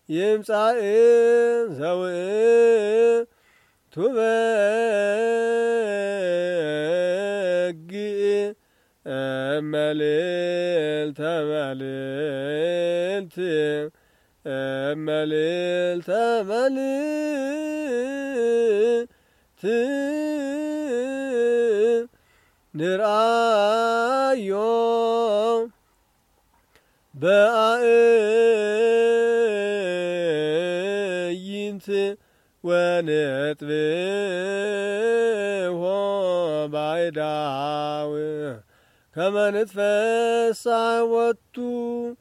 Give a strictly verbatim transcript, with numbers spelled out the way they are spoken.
ይምጻእ ዘውእቱ በግዕ እመልዕልተ መልዕልት እመልዕልተ መልዕልት ንርአዮ በአዕይንት ወንጥብሖ ባዕዳው ከመ ንትፈስሕ ወቱ